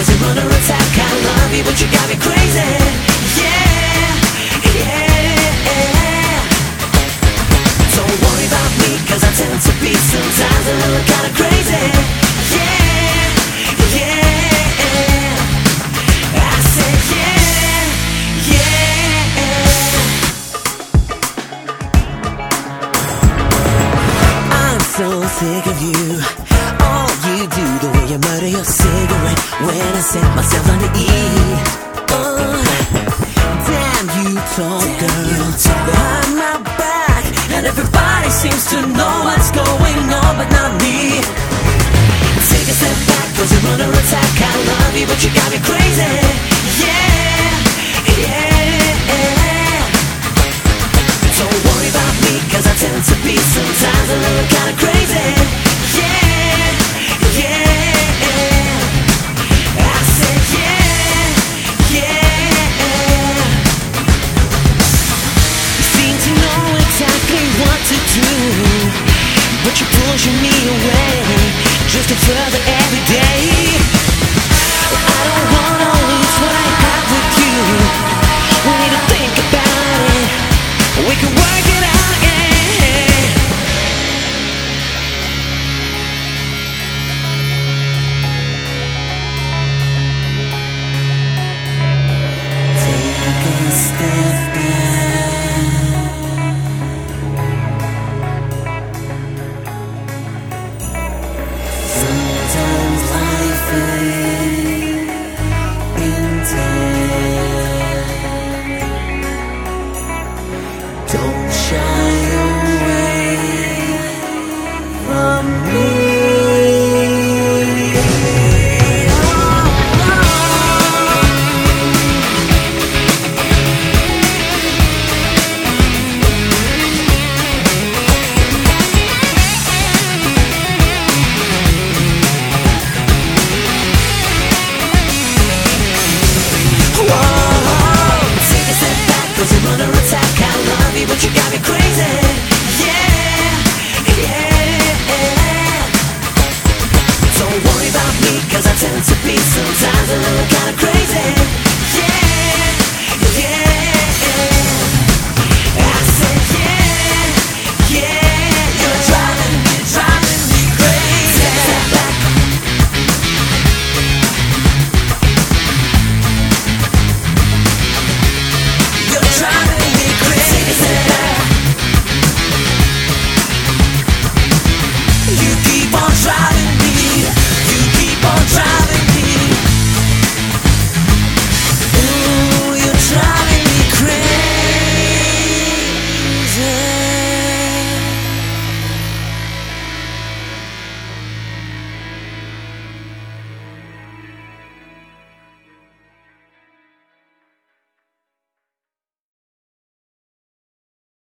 'cause you're under attack. I love you, but you got me crazy. Yeah, yeah. Don't worry about me, 'cause I tend to be sometimes a little kinda crazy. Yeah, yeah. I said yeah, yeah. I'm so sick of you. All you do, the way you murder your cigarette when I set myself on the E. Oh, damn you tall girl, behind my back, and everybody seems to know what's going on, but not me. Take a step back, 'cause you're under attack. I love you, but you got me crazy. Yeah, yeah. Don't worry about me, 'cause I tend to be sometimes a little kinda crazy. Yeah, yeah. I said yeah, yeah. You seem to know exactly what to do, but you're pushing me away just to further every day. I don't wanna lose what I have with you. We need to think about it. We can work it out, yeah. Take a step back. Sometimes life ain't intense. Don't shy away from me. Take a step back, 'cause you're under attack. I love you, but you got me crazy. Yeah, yeah. Don't worry about me, 'cause I tend to be sometimes a little kinda crazy.